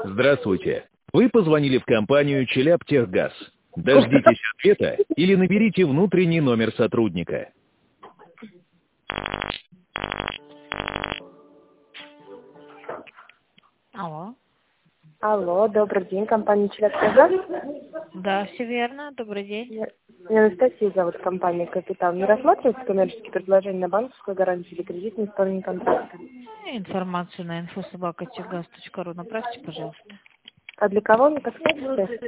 Здравствуйте. Вы позвонили в компанию «Челябтехгаз». Дождитесь ответа или наберите внутренний номер сотрудника. Алло. Алло, добрый день, компания «Челябтехгаз». Да, все верно. Добрый день. Меня Анастасия зовут, компания «Капитал». Не рассматривается коммерческие предложения на банковскую гарантию или кредитное исполнение контракта? Информацию на info@techgaz.ru направьте, пожалуйста. А для кого, не подскажете?